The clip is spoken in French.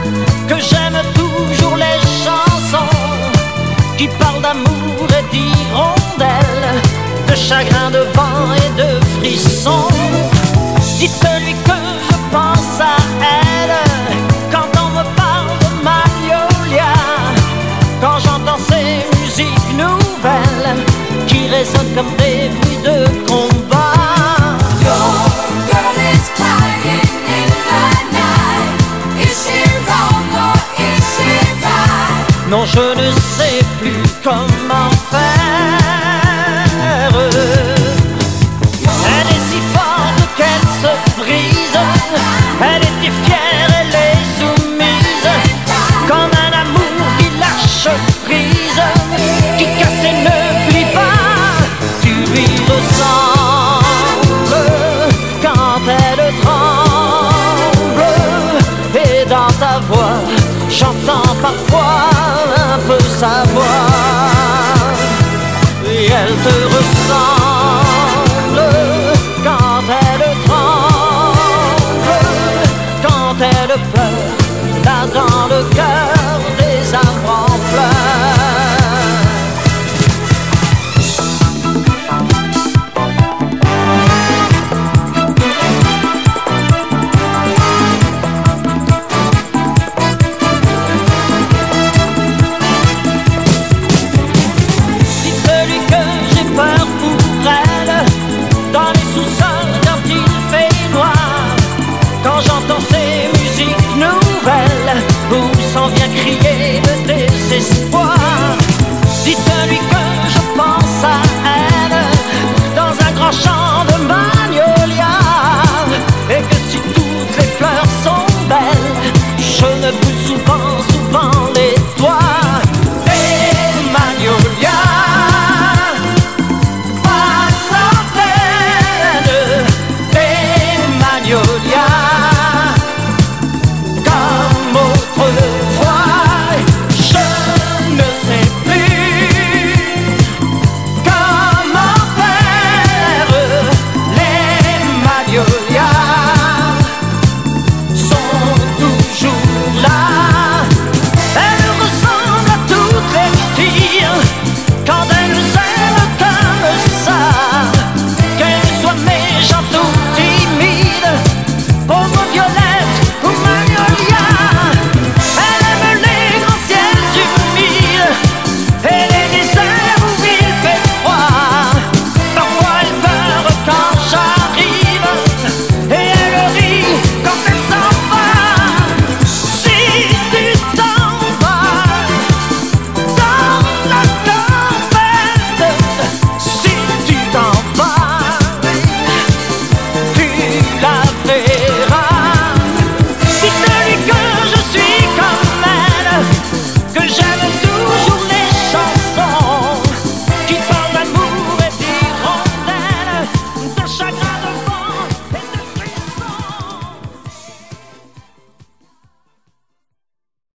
que j'aime toujours les chansons qui parlent d'amour et d'hirondelles, de chagrin, de vent et de frissons. Dites-lui que je pense à elle quand on me parle de Magnolia, quand j'entends ces musiques nouvelles qui résonnent comme des bruits de combat. Your girl is crying in the night. Is she wrong or is she right? Non, je ne sais plus comment faire. Elle est si forte qu'elle se brise. Elle était fière, elle est soumise, comme un amour qui lâche prise, qui casse et ne plie pas. Tu lui ressembles quand elle tremble, et dans ta voix j'entends parfois un peu sa voix. Et elle te ressemble quand elle tremble, quand elle pleure, là dans le cœur des arbres en fleurs. Dites-lui que j'ai peur pour elle dans les sous-sols quand il fait noir, quand j'entends ces musiques nouvelles où s'en vient crier le désespoir. Dites-lui que je pense à elle dans un grand champ de magnolia, et que si toutes les fleurs sont belles, je ne brûle souvent